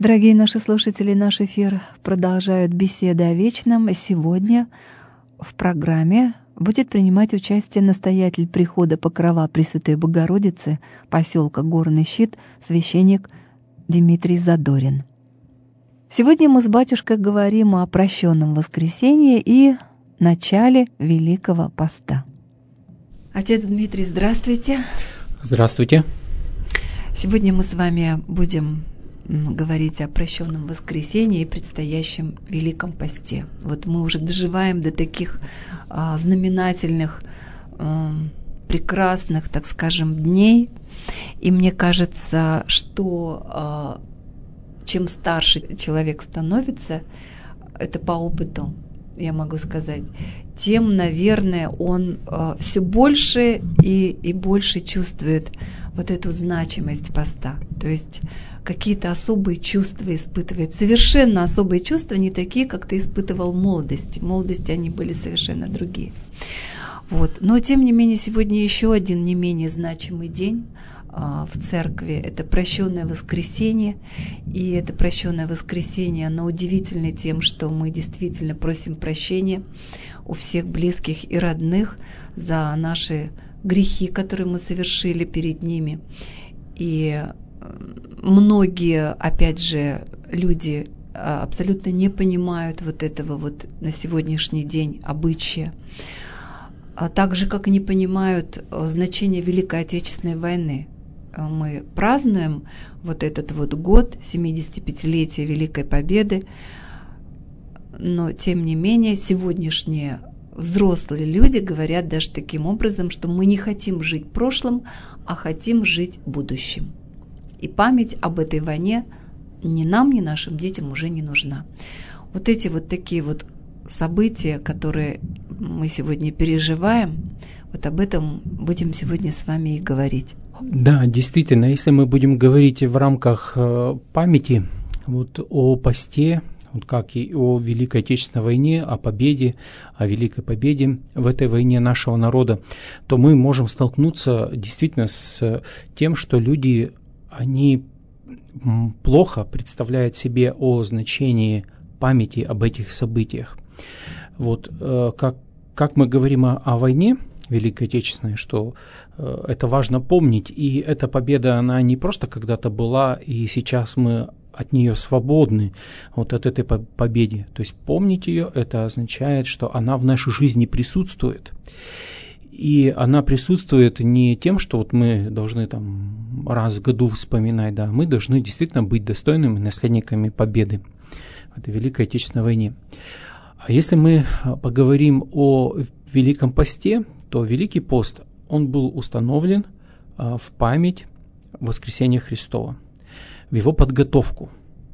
Дорогие наши слушатели, наш эфир продолжают беседы о вечном. Сегодня в программе будет принимать участие настоятель прихода Покрова Пресвятой Богородицы поселка Горный Щит, священник Дмитрий Задорин. Сегодня мы с батюшкой говорим о прощенном воскресенье и начале Великого Поста. Отец Дмитрий, здравствуйте. Здравствуйте. Сегодня мы с вами будем говорить о прощенном воскресенье и предстоящем Великом Посте. Вот мы уже доживаем до таких знаменательных, прекрасных, так скажем, дней. И мне кажется, что чем старше человек становится, это по опыту, я могу сказать, тем, наверное, он все больше и больше чувствует вот эту значимость поста. То есть какие-то особые чувства испытывает. Совершенно особые чувства, не такие, как ты испытывал в молодости. В молодости они были совершенно другие. Вот. Но, тем не менее, сегодня еще один не менее значимый день в церкви. Это прощенное воскресенье. И это прощенное воскресенье, оно удивительно тем, что мы действительно просим прощения у всех близких и родных за наши грехи, которые мы совершили перед ними. И многие, опять же, люди абсолютно не понимают вот этого вот на сегодняшний день обычая. А так же, как и не понимают значение Великой Отечественной войны. Мы празднуем вот этот вот год, 75-летие Великой Победы, но, тем не менее, сегодняшние взрослые люди говорят даже таким образом, что мы не хотим жить прошлым, а хотим жить будущим. И память об этой войне ни нам, ни нашим детям уже не нужна. Вот эти вот такие вот события, которые мы сегодня переживаем, вот об этом будем сегодня с вами и говорить. Да, действительно, если мы будем говорить в рамках памяти вот о посте, вот как и о Великой Отечественной войне, о победе, о Великой Победе в этой войне нашего народа, то мы можем столкнуться действительно с тем, что люди, они плохо представляют себе о значении памяти об этих событиях. Вот как мы говорим о войне Великой Отечественной, что это важно помнить, и эта победа, она не просто когда-то была, и сейчас мы от нее свободны, вот от этой победы. То есть помнить ее, это означает, что она в нашей жизни присутствует. И она присутствует не тем, что вот мы должны там раз в году вспоминать, да, мы должны действительно быть достойными наследниками победы в этой Великой Отечественной войне. А если мы поговорим о Великом Посте, то Великий Пост, он был установлен в память воскресения Христова, в его подготовку,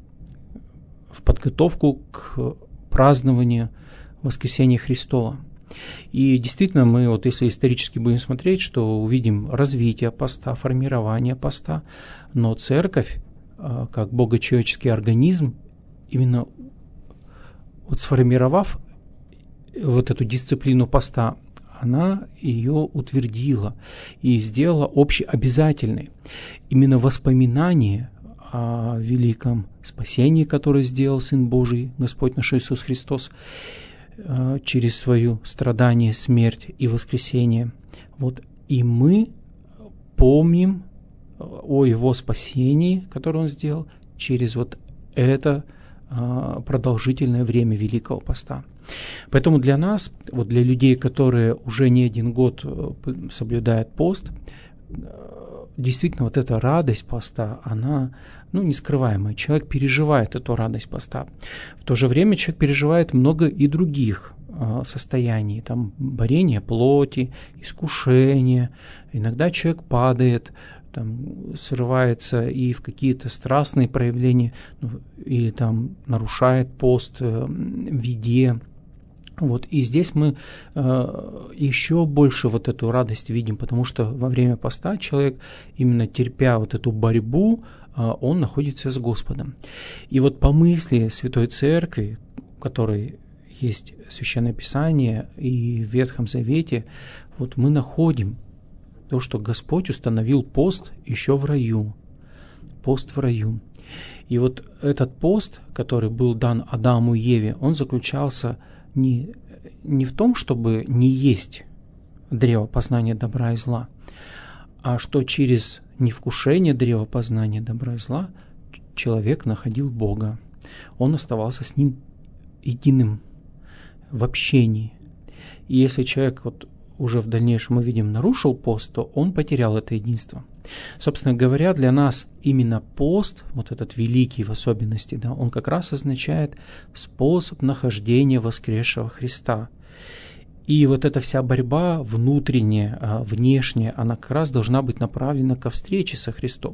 к празднованию воскресения Христова. И действительно, мы вот если исторически будем смотреть, что увидим развитие поста, формирование поста, но церковь, как богочеловеческий организм, именно вот сформировав вот эту дисциплину поста, она ее утвердила и сделала общеобязательной. Именно воспоминание о великом спасении, которое сделал Сын Божий, Господь наш Иисус Христос, через свое страдание, смерть и воскресение. Вот, и мы помним о Его спасении, которое Он сделал, через вот это продолжительное время Великого Поста. Поэтому для нас, вот для людей, которые уже не один год соблюдают пост, действительно вот эта радость поста, она нескрываемая. Человек переживает эту радость поста. В то же время человек переживает много и других состояний, там борение плоти, искушение. Иногда человек падает, там, срывается и в какие-то страстные проявления, или там нарушает пост в еде. Вот, и здесь мы еще больше вот эту радость видим, потому что во время поста человек, именно терпя вот эту борьбу, он находится с Господом. И вот по мысли Святой Церкви, в которой есть Священное Писание и в Ветхом Завете, вот мы находим то, что Господь установил пост еще в раю. Пост в раю. И вот этот пост, который был дан Адаму и Еве, он заключался не в том, чтобы не есть древо познания добра и зла, а что через невкушение древа познания добра и зла человек находил Бога. Он оставался с Ним единым в общении. И если человек вот уже в дальнейшем, мы видим, нарушил пост, то он потерял это единство. Собственно говоря, для нас именно пост, вот этот великий в особенности, да, он как раз означает способ нахождения воскресшего Христа. И вот эта вся борьба внутренняя, внешняя, она как раз должна быть направлена ко встрече со Христом.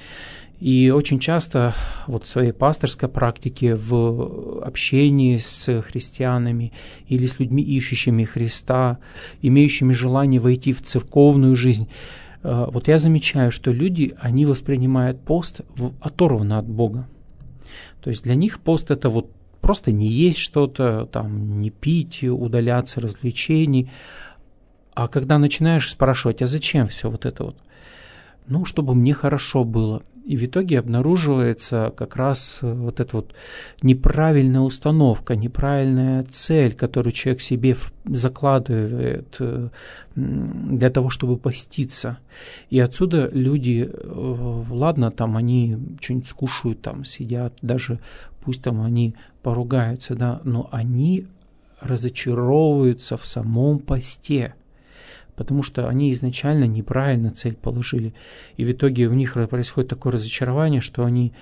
И очень часто вот в своей пасторской практике, в общении с христианами или с людьми, ищущими Христа, имеющими желание войти в церковную жизнь, вот я замечаю, что люди, они воспринимают пост оторванно от Бога. То есть для них пост – это вот просто не есть что-то, там, не пить, удаляться развлечений. А когда начинаешь спрашивать, а зачем все вот это вот? Ну, чтобы мне хорошо было. И в итоге обнаруживается как раз вот эта вот неправильная установка, неправильная цель, которую человек себе закладывает для того, чтобы поститься. И отсюда люди, ладно, там они что-нибудь скушают, там сидят, даже пусть там они поругаются, да, но они разочаровываются в самом посте. Потому что они изначально неправильно цель положили. И в итоге у них происходит такое разочарование, что они,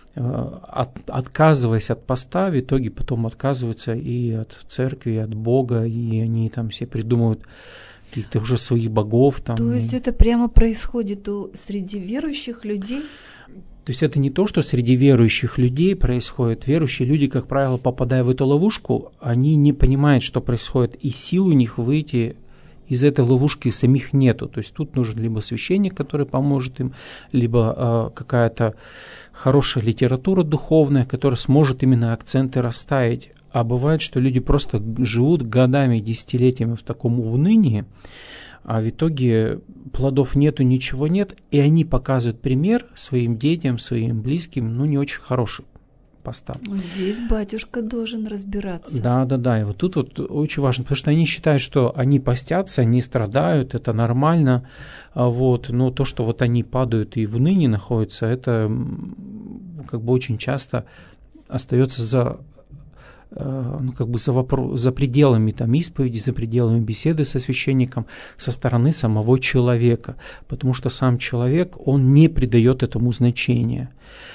отказываясь от поста, в итоге потом отказываются и от церкви, и от Бога, и они там все придумывают каких-то уже своих богов. Там. То есть это прямо происходит среди верующих людей? То есть это не то, что среди верующих людей происходит. Верующие люди, как правило, попадая в эту ловушку, они не понимают, что происходит, и сил у них выйти из этой ловушки самих нету. То есть тут нужен либо священник, который поможет им, либо какая-то хорошая литература духовная, которая сможет именно акценты расставить. А бывает, что люди просто живут годами, десятилетиями в таком унынии, а в итоге плодов нету, ничего нет, и они показывают пример своим детям, своим близким, не очень хороший поста. Здесь батюшка должен разбираться. Да. И вот тут вот очень важно, потому что они считают, что они постятся, они страдают, это нормально, вот, но то, что вот они падают и в унынии находятся, это как бы очень часто остается за пределами там исповеди, за пределами беседы со священником со стороны самого человека, потому что сам человек, он не придает этому значения.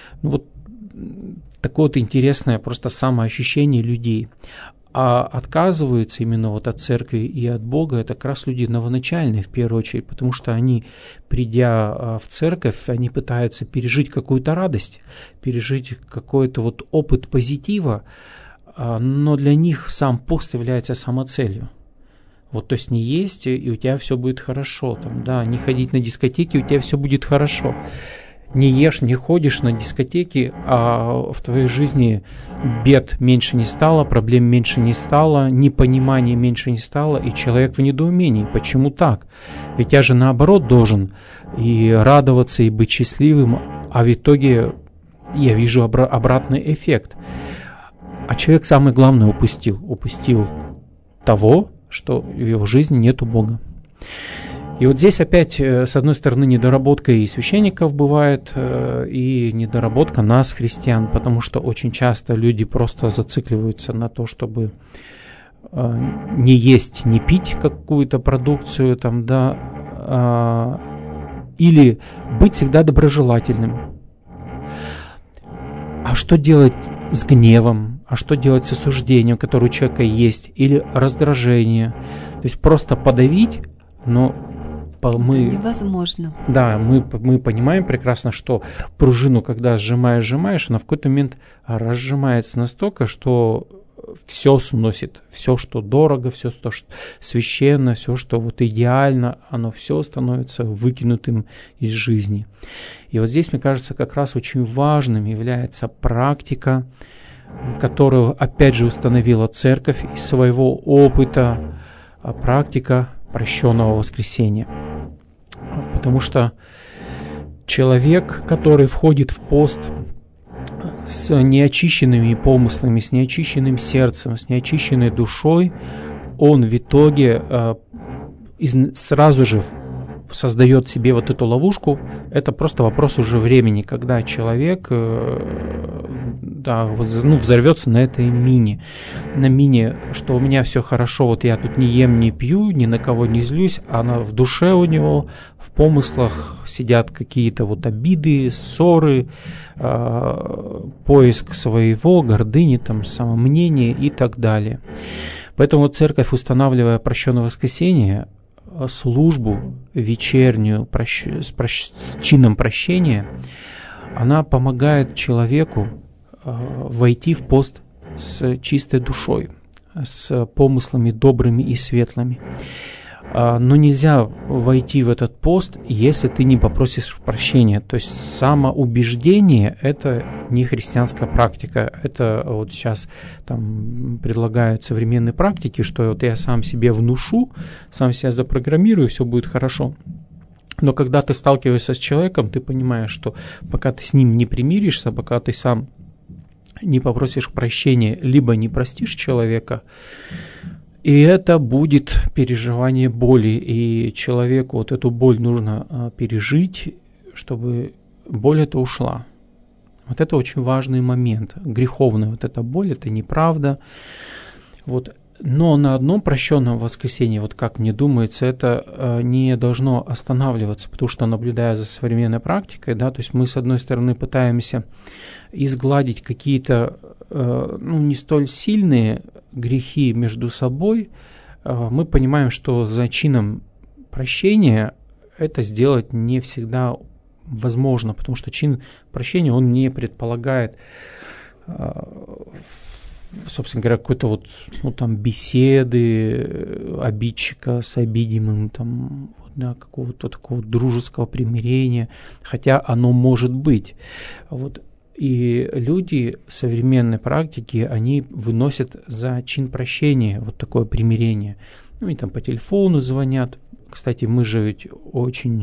Такое вот интересное просто самоощущение людей. А отказываются именно вот от церкви и от Бога, это как раз люди новоначальные в первую очередь, потому что они, придя в церковь, они пытаются пережить какую-то радость, пережить какой-то вот опыт позитива, но для них сам пост является самоцелью. Вот, то есть не есть, и у тебя все будет хорошо, там, да, не ходить на дискотеки, у тебя все будет хорошо. Не ешь, не ходишь на дискотеки, а в твоей жизни бед меньше не стало, проблем меньше не стало, непонимания меньше не стало, и человек в недоумении. Почему так? Ведь я же наоборот должен и радоваться, и быть счастливым, а в итоге я вижу обратный эффект. А человек самое главное упустил того, что в его жизни нету Бога. И вот здесь опять, с одной стороны, недоработка и священников бывает, и недоработка нас, христиан, потому что очень часто люди просто зацикливаются на то, чтобы не есть, не пить какую-то продукцию, там, да, или быть всегда доброжелательным. А что делать с гневом? А что делать с осуждением, которое у человека есть? Или раздражение? То есть просто подавить, но это невозможно. Да, мы понимаем прекрасно, что пружину, когда сжимаешь, она в какой-то момент разжимается настолько, что все сносит, все, что дорого, все, что священно, все, что вот идеально, оно все становится выкинутым из жизни. И вот здесь, мне кажется, как раз очень важным является практика, которую, опять же, установила Церковь из своего опыта, практика прощенного воскресения. Потому что человек, который входит в пост, с неочищенными помыслами, с неочищенным сердцем, с неочищенной душой, он в итоге сразу же создает себе вот эту ловушку. Это просто вопрос уже времени, когда человек взорвется на этой мине. На мине, что у меня все хорошо, вот я тут не ем, не пью, ни на кого не злюсь, а в душе у него, в помыслах сидят какие-то вот обиды, ссоры, поиск своего, гордыни, там, самомнения и так далее. Поэтому церковь, устанавливая прощенное воскресенье, службу вечернюю с чином прощения, она помогает человеку войти в пост с чистой душой, с помыслами добрыми и светлыми. Но нельзя войти в этот пост, если ты не попросишь прощения. То есть самоубеждение – это не христианская практика. Это вот сейчас там предлагают современные практики, что вот я сам себе внушу, сам себя запрограммирую, все будет хорошо. Но когда ты сталкиваешься с человеком, ты понимаешь, что пока ты с ним не примиришься, пока ты сам не попросишь прощения, либо не простишь человека, и это будет переживание боли, и человеку вот эту боль нужно пережить, чтобы боль эта ушла. Вот это очень важный момент. Греховная вот эта боль, это неправда. Вот. Но на одном прощенном воскресенье, вот как мне думается, это не должно останавливаться, потому что, наблюдая за современной практикой, да, то есть мы, с одной стороны, пытаемся изгладить какие-то не столь сильные грехи между собой, мы понимаем, что за чином прощения это сделать не всегда возможно, потому что чин прощения, он не предполагает, собственно говоря, какой-то вот, беседы обидчика с обидимым, какого-то такого дружеского примирения, хотя оно может быть. Вот. И люди современной практики, они выносят за чин прощения вот такое примирение. И там по телефону звонят. Кстати, мы же ведь очень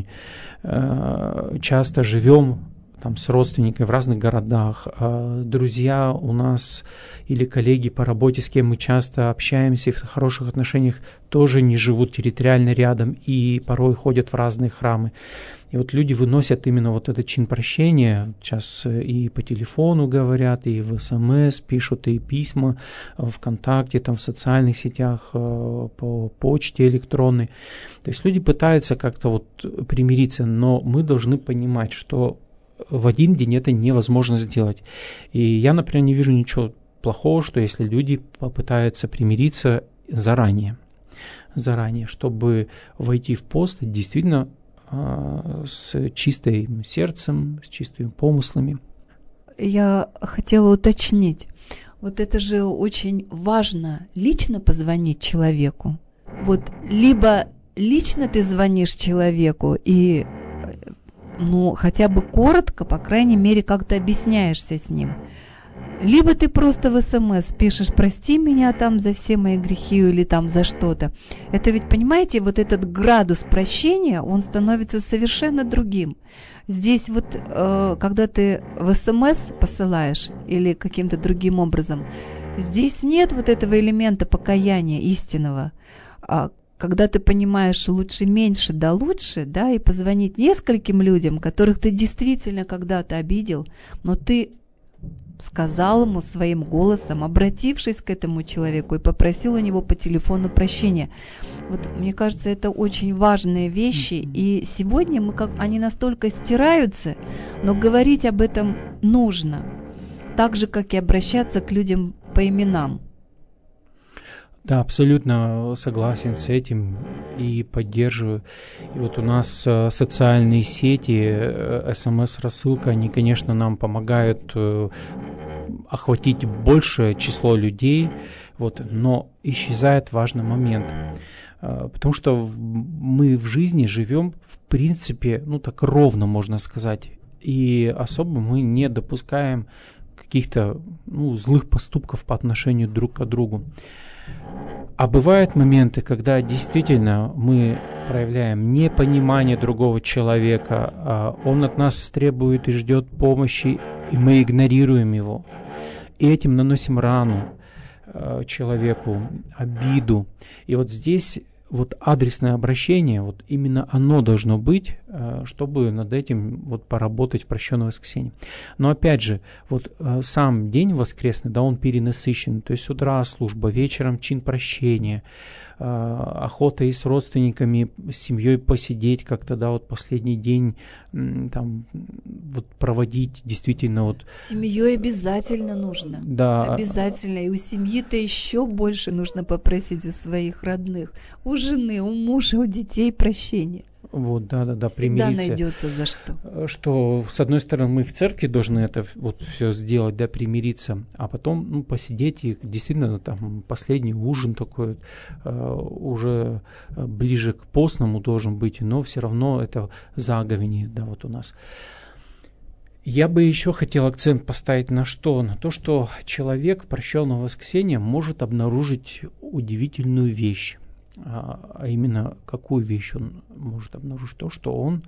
часто живем там с родственниками в разных городах. Друзья у нас или коллеги по работе, с кем мы часто общаемся и в хороших отношениях, тоже не живут территориально рядом и порой ходят в разные храмы. И вот люди выносят именно вот этот чин прощения. Сейчас и по телефону говорят, и в СМС пишут, и письма ВКонтакте, там в социальных сетях, по почте электронной. То есть люди пытаются как-то вот примириться, но мы должны понимать, что в один день это невозможно сделать. И я, например, не вижу ничего плохого, что если люди попытаются примириться заранее, чтобы войти в пост действительно с чистым сердцем, с чистыми помыслами. Я хотела уточнить. Вот это же очень важно, лично позвонить человеку. Вот либо лично ты звонишь человеку и хотя бы коротко, по крайней мере, как-то объясняешься с ним. Либо ты просто в СМС пишешь: прости меня там за все мои грехи или там за что-то. Это ведь, понимаете, вот этот градус прощения, он становится совершенно другим. Здесь вот, когда ты в СМС посылаешь или каким-то другим образом, здесь нет вот этого элемента покаяния истинного. Когда ты понимаешь лучше меньше, да лучше, да, и позвонить нескольким людям, которых ты действительно когда-то обидел, но ты сказал ему своим голосом, обратившись к этому человеку и попросил у него по телефону прощения. Вот мне кажется, это очень важные вещи, и сегодня они настолько стираются, но говорить об этом нужно, так же, как и обращаться к людям по именам. Да, абсолютно согласен с этим и поддерживаю. И вот у нас социальные сети, СМС-рассылка, они, конечно, нам помогают охватить большее число людей, но исчезает важный момент. Потому что мы в жизни живем, в принципе, так ровно, можно сказать, и особо мы не допускаем каких-то злых поступков по отношению друг к другу. А бывают моменты, когда действительно мы проявляем непонимание другого человека, он от нас требует и ждет помощи, и мы игнорируем его. И этим наносим рану человеку, обиду. И вот здесь вот адресное обращение, вот именно оно должно быть, чтобы над этим вот поработать в прощенное воскресенье. Но опять же, вот сам день воскресный, да, он перенасыщен. То есть с утра служба, вечером чин прощения, охота и с родственниками, с семьей посидеть как-то, да, вот последний день там вот проводить действительно вот. С семьей обязательно нужно. Да. Обязательно. И у семьи-то еще больше нужно попросить у своих родных, у жены, у мужа, у детей прощения. Вот, да, всегда примириться. Найдется за что. Что, с одной стороны, мы в церкви должны это вот все сделать, да, примириться, а потом, посидеть и действительно там последний ужин такой, уже ближе к постному должен быть, но все равно это заговение, да, вот у нас. Я бы еще хотел акцент поставить на что? На то, что человек в прощенное воскресенье может обнаружить удивительную вещь. А именно, какую вещь он может обнаружить? То, что он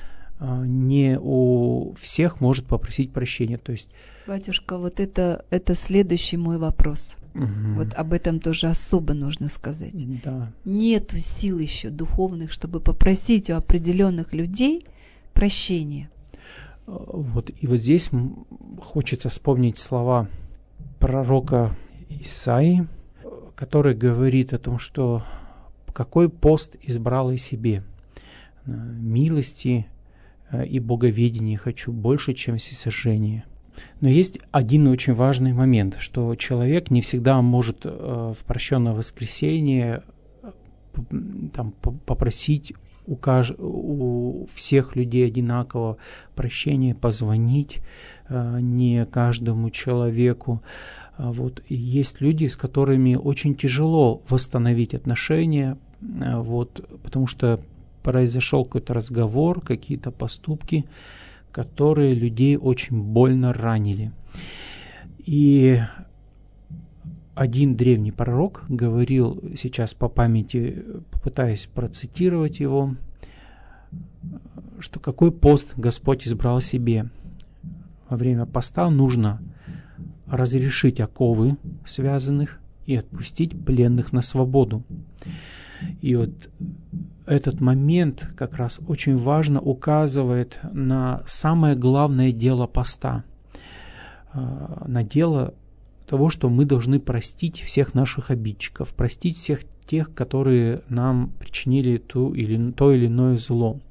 не у всех может попросить прощения. То есть, батюшка, вот это следующий мой вопрос. угу. Вот об этом тоже особо нужно сказать. Да. Нету сил еще духовных, чтобы попросить у определенных людей прощения. Вот, и вот здесь хочется вспомнить слова пророка Исаии, который говорит о том, что какой пост избрал и себе. Милости и боговедения хочу больше, чем всесожжение. Но есть один очень важный момент, что человек не всегда может в прощенное воскресенье там, попросить у всех людей одинаково прощения, позвонить не каждому человеку. Вот. И есть люди, с которыми очень тяжело восстановить отношения, вот, потому что произошел какой-то разговор, какие-то поступки, которые людей очень больно ранили. И один древний пророк говорил, сейчас по памяти попытаюсь процитировать его, что какой пост Господь избрал себе. Во время поста нужно разрешить оковы связанных и отпустить пленных на свободу. И вот этот момент как раз очень важно указывает на самое главное дело поста, на дело того, что мы должны простить всех наших обидчиков, простить всех тех, которые нам причинили то или иное зло.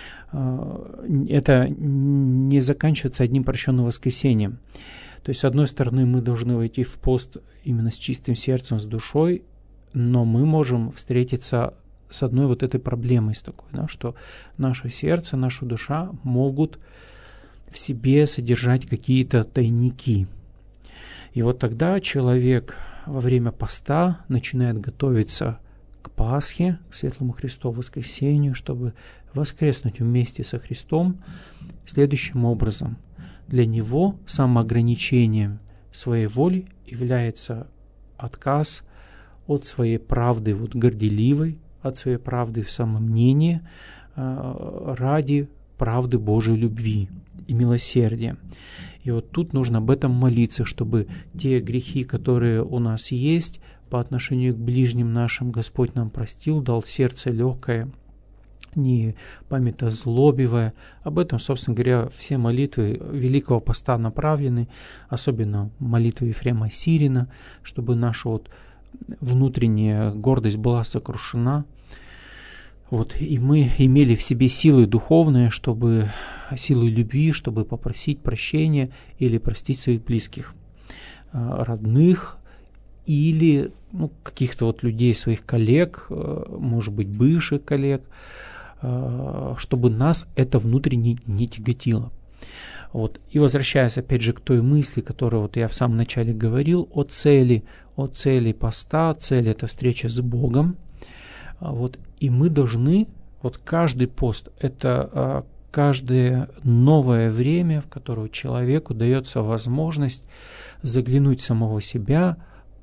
Это не заканчивается одним прощенным воскресеньем. То есть, с одной стороны, мы должны войти в пост именно с чистым сердцем, с душой, но мы можем встретиться с одной вот этой проблемой, с такой, да, что наше сердце, наша душа могут в себе содержать какие-то тайники. И вот тогда человек во время поста начинает готовиться к Пасхе, к Светлому Христову воскресению, чтобы воскреснуть вместе со Христом следующим образом. Для него самоограничением своей воли является отказ от своей правды вот горделивой, от своей правды в самомнении ради правды Божьей любви и милосердия. И вот тут нужно об этом молиться, чтобы те грехи, которые у нас есть по отношению к ближним нашим, Господь нам простил, дал сердце легкое, не памятозлобивое. Об этом, собственно говоря, все молитвы Великого Поста направлены, особенно молитвы Ефрема Сирина, чтобы наша вот внутренняя гордость была сокрушена. Вот, и мы имели в себе силы духовные, силы любви, чтобы попросить прощения или простить своих близких, родных или каких-то вот людей, своих коллег, может быть, бывших коллег, чтобы нас это внутренне не тяготило. Вот. И возвращаясь опять же к той мысли, которую вот я в самом начале говорил, о цели поста, цель – это встреча с Богом. Вот. И мы должны, вот каждый пост – это каждое новое время, в которое человеку дается возможность заглянуть в самого себя,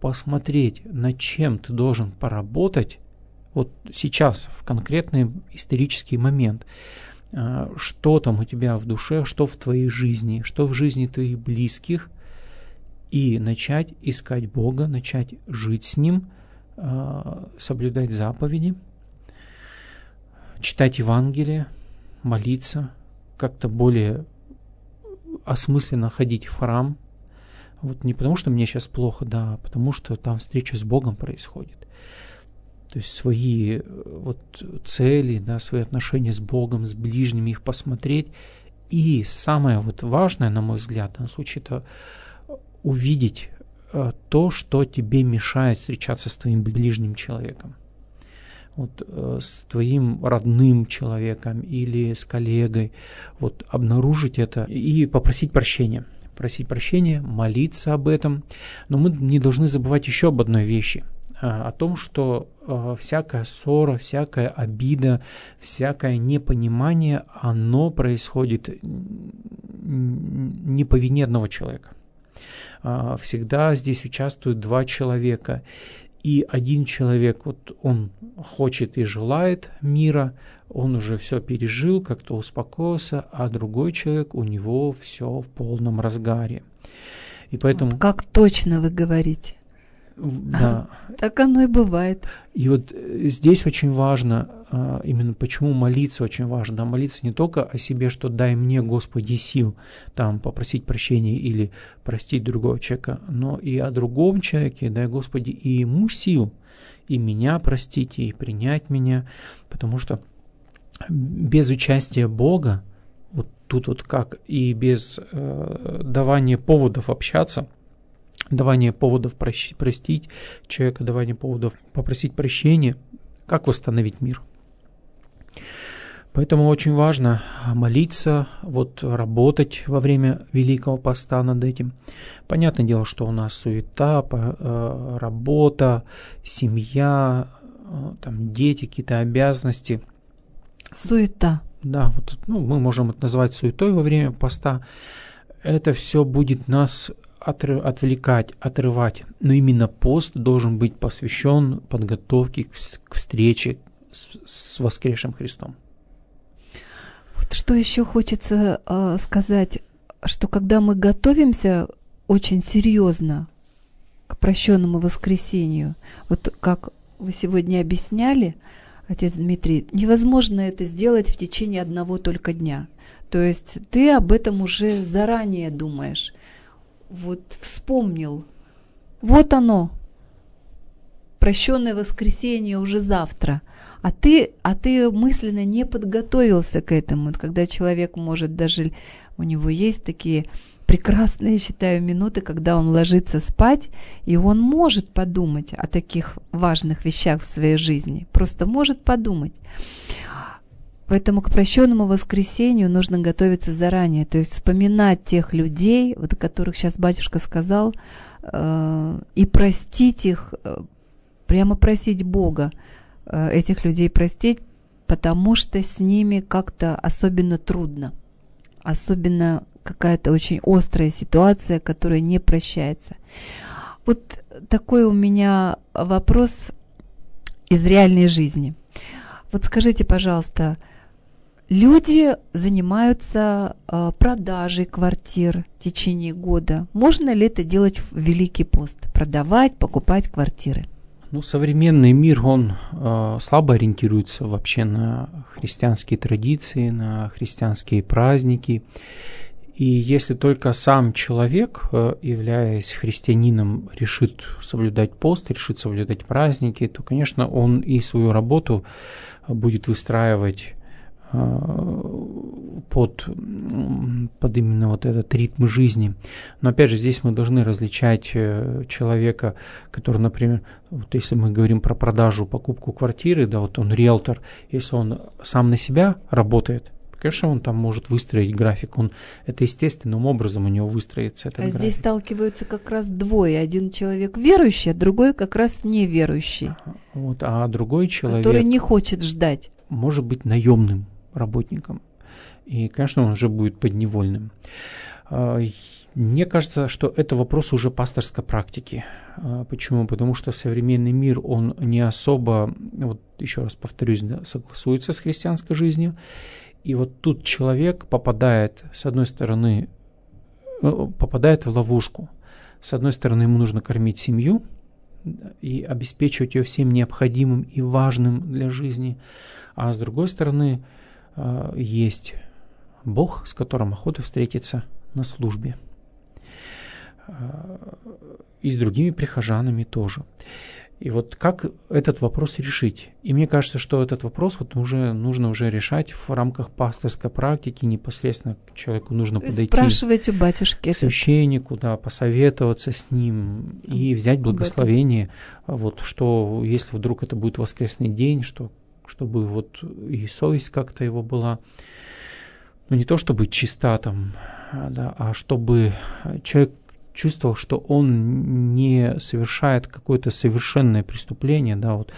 посмотреть, над чем ты должен поработать вот сейчас, в конкретный исторический момент, что там у тебя в душе, что в твоей жизни, что в жизни твоих близких, и начать искать Бога, начать жить с Ним, соблюдать заповеди, читать Евангелие, молиться, как-то более осмысленно ходить в храм. Вот не потому, что мне сейчас плохо, да, а потому что там встреча с Богом происходит. То есть свои вот цели, да, свои отношения с Богом, с ближними, их посмотреть. И самое вот важное, на мой взгляд, в данном случае, это увидеть то, что тебе мешает встречаться с твоим ближним человеком. Вот с твоим родным человеком или с коллегой. Вот обнаружить это и попросить прощения. Просить прощения, молиться об этом. Но мы не должны забывать еще об одной вещи. О том, что всякая ссора, всякая обида, всякое непонимание, оно происходит не по вине одного человека. Всегда здесь участвуют два человека. И один человек, вот он хочет и желает мира, он уже все пережил, как-то успокоился, а другой человек, у него все в полном разгаре. И поэтому... Вот как точно вы говорите. Да. Так оно и бывает. И вот здесь очень важно, именно почему молиться очень важно. Да, молиться не только о себе, что дай мне, Господи, сил там попросить прощения или простить другого человека, но и о другом человеке, дай, Господи, и ему сил, и меня простить, и принять меня, потому что без участия Бога, вот тут вот как, и без давания поводов общаться, давание поводов простить человека, давание поводов попросить прощения, как восстановить мир. Поэтому очень важно молиться, вот работать во время Великого Поста над этим. Понятное дело, что у нас суета, работа, семья, там дети, какие-то обязанности. Суета. Да, вот, мы можем это назвать суетой во время поста. Это все будет нас отвлекать, отрывать. Но именно пост должен быть посвящен подготовке к встрече с воскресшим Христом. Вот что еще хочется сказать, что когда мы готовимся очень серьезно к прощенному воскресению, вот как вы сегодня объясняли, отец Дмитрий, невозможно это сделать в течение одного только дня. То есть ты об этом уже заранее думаешь. Вот вспомнил, вот оно, прощенное воскресенье уже завтра, а ты мысленно не подготовился к этому. Когда человек может даже, у него есть такие прекрасные, считаю, минуты, когда он ложится спать, и он может подумать о таких важных вещах в своей жизни, просто может подумать. Поэтому к прощенному воскресению нужно готовиться заранее, то есть вспоминать тех людей, вот о которых сейчас батюшка сказал, и простить их, прямо просить Бога этих людей простить, потому что с ними как-то особенно трудно, особенно какая-то очень острая ситуация, которая не прощается. Вот такой у меня вопрос из реальной жизни. Вот скажите, пожалуйста, люди занимаются продажей квартир в течение года. Можно ли это делать в Великий пост? Продавать, покупать квартиры? Современный мир, он слабо ориентируется вообще на христианские традиции, на христианские праздники. И если только сам человек, являясь христианином, решит соблюдать пост, решит соблюдать праздники, то, конечно, он и свою работу будет выстраивать под именно вот этот ритм жизни. Но опять же, здесь мы должны различать человека, который, например, вот если мы говорим про продажу, покупку квартиры, да, вот он риэлтор, если он сам на себя работает, конечно, он там может выстроить график, это естественным образом у него выстроится этот график. Здесь сталкиваются как раз двое, один человек верующий, а другой как раз неверующий. Вот, а другой человек, который не хочет ждать, может быть наемным работником. И, конечно, он уже будет подневольным. Мне кажется, что это вопрос уже пасторской практики. Почему? Потому что современный мир, он не особо, вот еще раз повторюсь, да, согласуется с христианской жизнью. И вот тут человек попадает, с одной стороны, попадает в ловушку. С одной стороны, ему нужно кормить семью и обеспечивать ее всем необходимым и важным для жизни. А с другой стороны, есть Бог, с которым охота встретиться на службе. И с другими прихожанами тоже. И вот как этот вопрос решить? И мне кажется, что этот вопрос вот нужно уже решать в рамках пасторской практики, непосредственно к человеку нужно подойти. Спрашивать у батюшки. К священнику, да, посоветоваться с ним и взять благословение. Вот, что если вдруг это будет воскресный день, чтобы вот и совесть как-то его была, ну не то чтобы чиста там, да, а чтобы человек чувствовал, что он не совершает какое-то совершенное преступление, да, вот,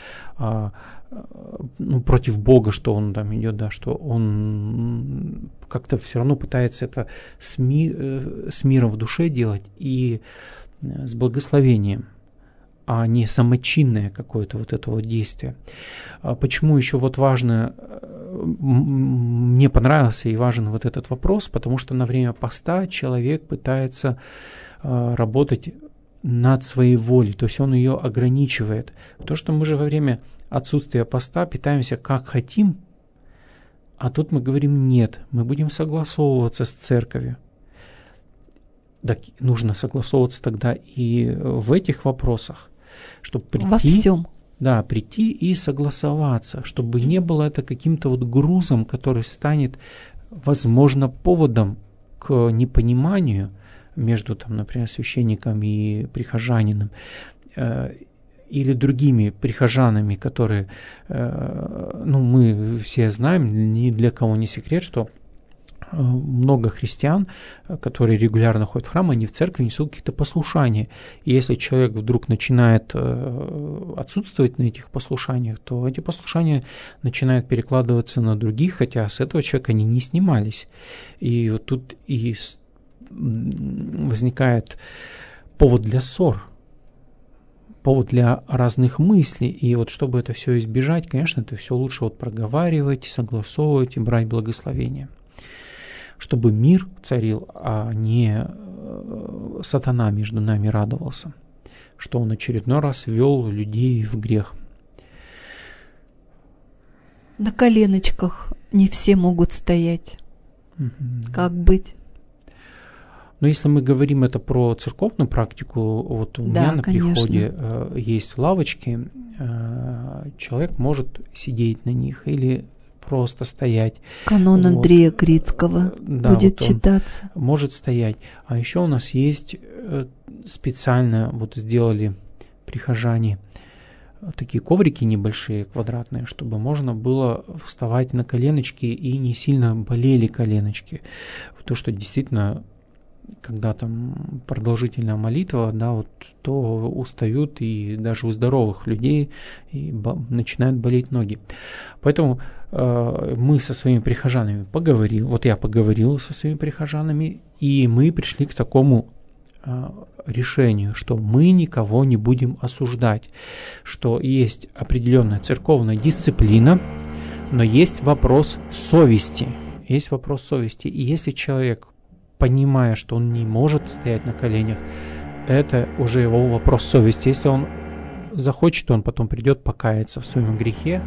против Бога, что он там идет, да, что он как-то все равно пытается это с миром в душе делать и с благословением, а не самочинное какое-то вот это вот действие. Почему еще вот важно, мне понравился и важен вот этот вопрос, потому что на время поста человек пытается работать над своей волей, то есть он ее ограничивает. То, что мы же во время отсутствия поста питаемся как хотим, а тут мы говорим нет, мы будем согласовываться с церковью. Так нужно согласовываться тогда и в этих вопросах, чтобы прийти, во всем. Да, прийти и согласоваться, чтобы не было это каким-то вот грузом, который станет, возможно, поводом к непониманию между, там, например, священником и прихожанином, или другими прихожанами, которые, мы все знаем, ни для кого не секрет, что много христиан, которые регулярно ходят в храм, они в церкви несут какие-то послушания. И если человек вдруг начинает отсутствовать на этих послушаниях, то эти послушания начинают перекладываться на других, хотя с этого человека они не снимались. И вот тут и возникает повод для ссор, повод для разных мыслей. И вот чтобы это все избежать, конечно, это все лучше вот проговаривать, согласовывать и брать благословение. Чтобы мир царил, а не сатана между нами радовался, что он очередной раз вел людей в грех. На коленочках не все могут стоять. Как быть? Но если мы говорим это про церковную практику, вот у меня на приходе есть лавочки, человек может сидеть на них или просто стоять. Канон Андрея Крицкого будет вот читаться. Может стоять. А еще у нас есть специально, вот сделали прихожане такие коврики небольшие, квадратные, чтобы можно было вставать на коленочки и не сильно болели коленочки. Потому что действительно, когда там продолжительная молитва, да, вот, то устают и даже у здоровых людей и начинают болеть ноги. Поэтому мы со своими прихожанами я поговорил со своими прихожанами, и мы пришли к такому решению, что мы никого не будем осуждать, что есть определенная церковная дисциплина, но есть вопрос совести. Есть вопрос совести. И если человек, понимая, что он не может стоять на коленях, это уже его вопрос совести. Если он захочет, он потом придет покаяться в своем грехе,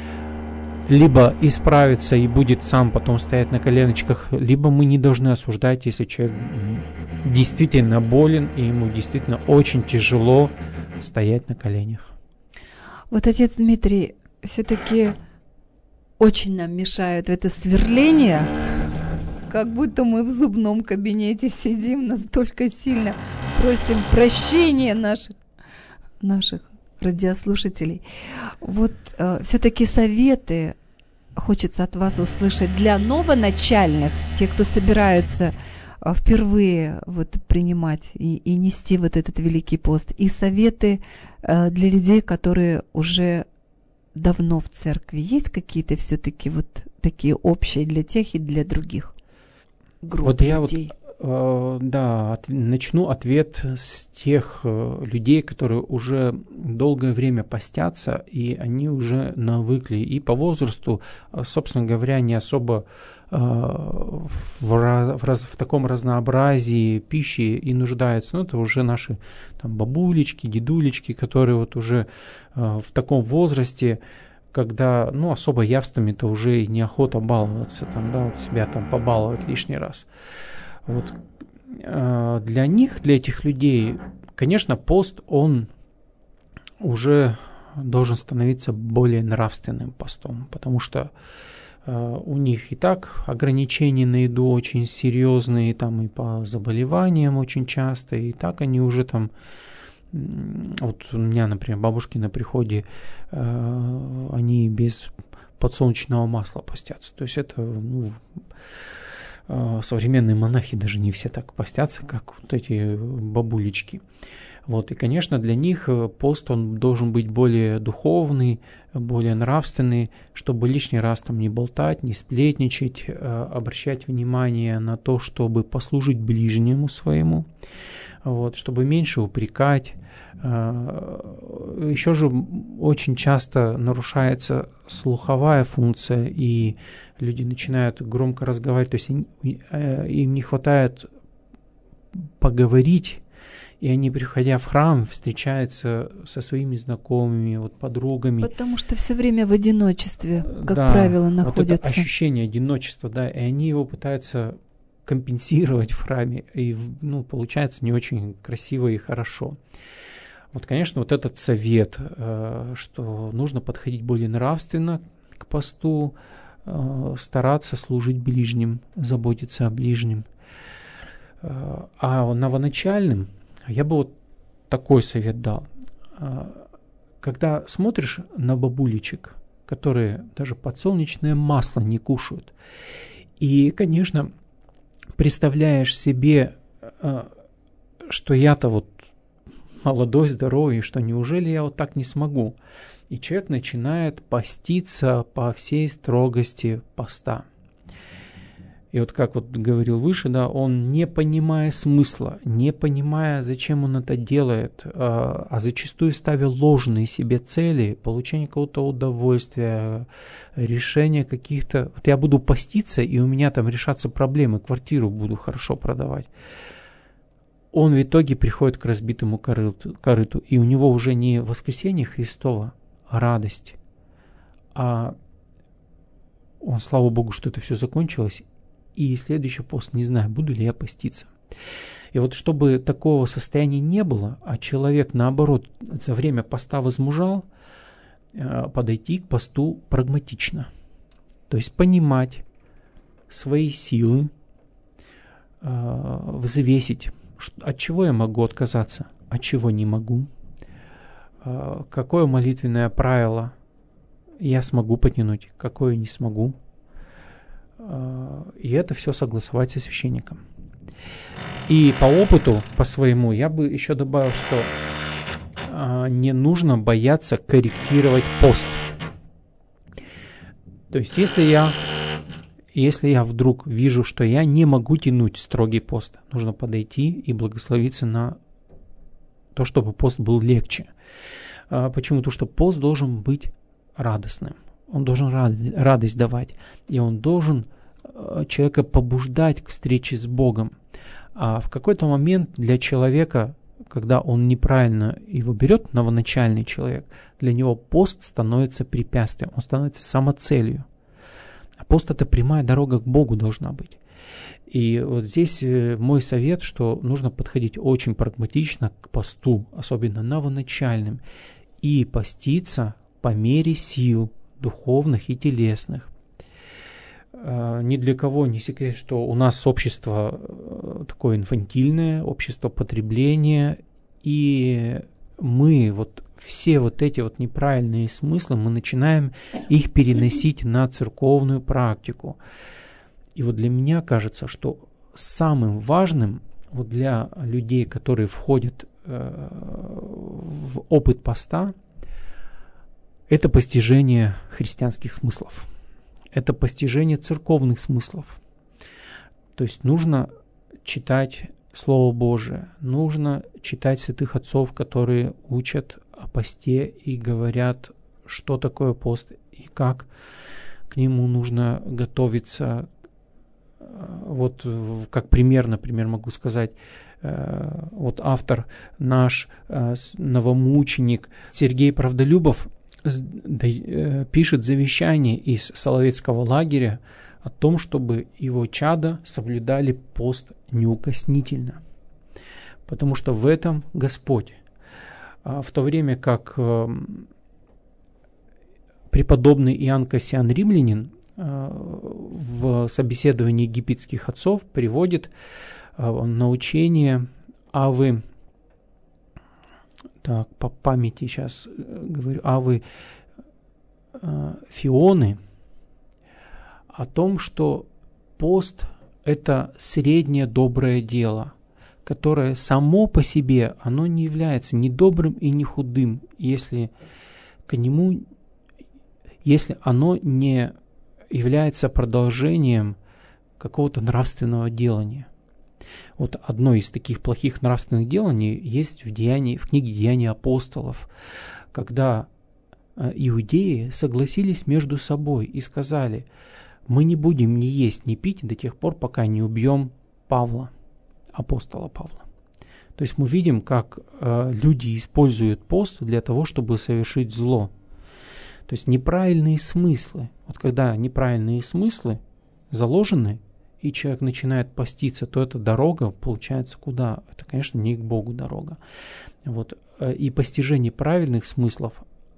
либо исправится и будет сам потом стоять на коленочках, либо мы не должны осуждать, если человек действительно болен и ему действительно очень тяжело стоять на коленях. Вот, отец Дмитрий, все-таки очень нам мешает это сверление, как будто мы в зубном кабинете сидим, настолько сильно просим прощения наших радиослушателей. Вот все-таки советы хочется от вас услышать для новоначальных, те, кто собираются впервые вот принимать и нести вот этот Великий пост, и советы для людей, которые уже давно в церкви. Есть какие-то все-таки вот такие общие для тех и для других групп вот я людей? начну ответ с тех людей, которые уже долгое время постятся, и они уже навыкли, и по возрасту, собственно говоря, не особо в таком разнообразии пищи и нуждаются. Это уже наши там бабулечки, дедулечки, которые вот уже в таком возрасте, когда, особо явствами-то уже неохота баловаться, себя побаловать лишний раз. Вот. Для них, для этих людей, конечно, пост, он уже должен становиться более нравственным постом, потому что у них и так ограничения на еду очень серьезные, и по заболеваниям очень часто, и так они уже вот у меня, например, бабушки на приходе, они без подсолнечного масла постятся. То есть это, современные монахи даже не все так постятся, как вот эти бабулечки. Вот, и, конечно, для них пост, он должен быть более духовный, более нравственный, чтобы лишний раз не болтать, не сплетничать, обращать внимание на то, чтобы послужить ближнему своему, вот, чтобы меньше упрекать. Еще же очень часто нарушается слуховая функция, и люди начинают громко разговаривать, то есть им не хватает поговорить, и они, приходя в храм, встречаются со своими знакомыми, подругами. Потому что все время в одиночестве, как правило, находятся. Вот это ощущение одиночества, и они его пытаются компенсировать в храме, и получается не очень красиво и хорошо. Вот, конечно, вот этот совет, что нужно подходить более нравственно к посту, стараться служить ближним, заботиться о ближнем. А новоначальным я бы такой совет дал. Когда смотришь на бабулечек, которые даже подсолнечное масло не кушают, и, конечно, представляешь себе, что я-то молодой, здоровый, что неужели я так не смогу? И человек начинает поститься по всей строгости поста. И как говорил выше, он, не понимая смысла, не понимая, зачем он это делает, а зачастую ставя ложные себе цели, получение какого-то удовольствия, решение каких-то... я буду поститься, и у меня решатся проблемы, квартиру буду хорошо продавать. Он в итоге приходит к разбитому корыту, и у него уже не воскресение Христово, а радость. А он, слава Богу, что это все закончилось, и следующий пост, не знаю, буду ли я поститься. И чтобы такого состояния не было, а человек, наоборот, за время поста возмужал, подойти к посту прагматично. То есть понимать свои силы, взвесить, от чего я могу отказаться, от чего не могу, какое молитвенное правило я смогу потянуть, какое не смогу. И это все согласовать со священником. И по опыту, по своему, я бы еще добавил, что не нужно бояться корректировать пост. То есть, если я вдруг вижу, что я не могу тянуть строгий пост, нужно подойти и благословиться на то, чтобы пост был легче. Почему? Потому что пост должен быть радостным. Он должен радость давать. И он должен человека побуждать к встрече с Богом. А в какой-то момент для человека, когда он неправильно его берет, новоначальный человек, для него пост становится препятствием, он становится самоцелью. А пост — это прямая дорога к Богу должна быть. И здесь мой совет, что нужно подходить очень прагматично к посту, особенно новоначальным, и поститься по мере сил духовных и телесных. Ни для кого не секрет, что у нас общество такое инфантильное, общество потребления, и мы все эти неправильные смыслы, мы начинаем их переносить на церковную практику. И для меня кажется, что самым важным для людей, которые входят в опыт поста, это постижение христианских смыслов. Это постижение церковных смыслов. То есть нужно читать Слово Божие, нужно читать святых отцов, которые учат о посте и говорят, что такое пост и как к нему нужно готовиться. Вот как пример, например, могу сказать, вот автор наш, новомученик Сергей Правдолюбов пишет завещание из Соловецкого лагеря о том, чтобы его чада соблюдали пост неукоснительно, потому что в этом Господь. В то время как преподобный Иоанн Кассиан Римлянин в собеседовании египетских отцов приводит научение Авы, так, по памяти сейчас говорю, Авы Фионы, о том, что пост – это среднее доброе дело, которое само по себе, оно не является ни добрым и ни худым, если оно не является продолжением какого-то нравственного делания. Вот одно из таких плохих нравственных деланий есть в книге «Деяния апостолов», когда иудеи согласились между собой и сказали: мы не будем ни есть, ни пить до тех пор, пока не убьем Павла, апостола Павла. То есть мы видим, как люди используют пост для того, чтобы совершить зло. То есть неправильные смыслы. Вот когда неправильные смыслы заложены, и человек начинает поститься, то эта дорога получается куда? Это, конечно, не к Богу дорога. Вот. И постижение правильных смыслов,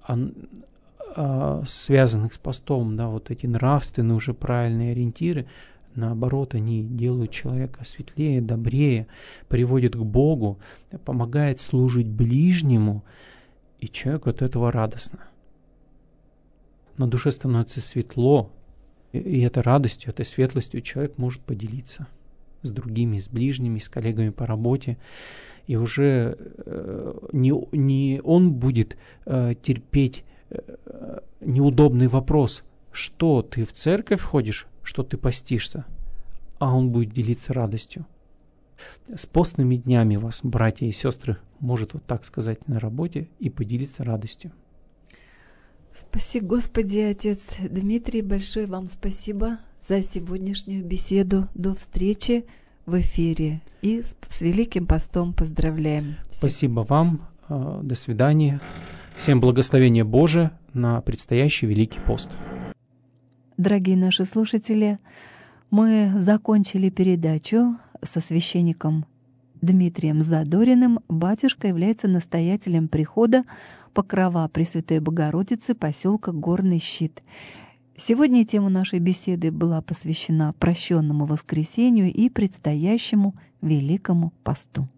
связанных с постом, да, вот эти нравственные уже правильные ориентиры, наоборот, они делают человека светлее, добрее, приводят к Богу, помогает служить ближнему, и человеку от этого радостно. На душе становится светло, и этой радостью, этой светлостью человек может поделиться с другими, с ближними, с коллегами по работе. И уже не он будет терпеть неудобный вопрос, что ты в церковь ходишь, что ты постишься, а он будет делиться радостью. С постными днями вас, братья и сестры, может вот так сказать на работе и поделиться радостью. Спаси Господи, Отец Дмитрий, большое вам спасибо за сегодняшнюю беседу. До встречи в эфире. И с Великим постом поздравляем. Спасибо вам. До свидания. Всем благословения Божие на предстоящий Великий пост. Дорогие наши слушатели, мы закончили передачу со священником Дмитрием Задориным. Батюшка является настоятелем прихода Покрова Пресвятой Богородицы поселка Горный Щит. Сегодня тема нашей беседы была посвящена прощенному воскресению и предстоящему Великому посту.